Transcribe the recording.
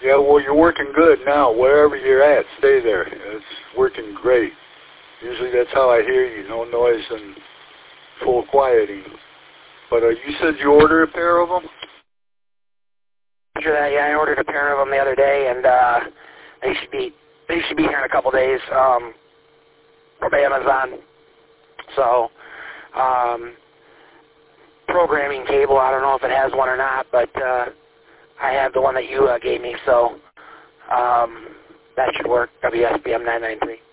Yeah, well, you're working good now. Wherever you're at, stay there. It's working great. Usually that's how I hear you, no noise and full quieting. But you said you ordered a pair of them? Sure that, yeah, I ordered a pair of them the other day, and they should be here in a couple days from Amazon. So, programming cable, I don't know if it has one or not, but I have the one that you gave me, so that should work, WSBM 993.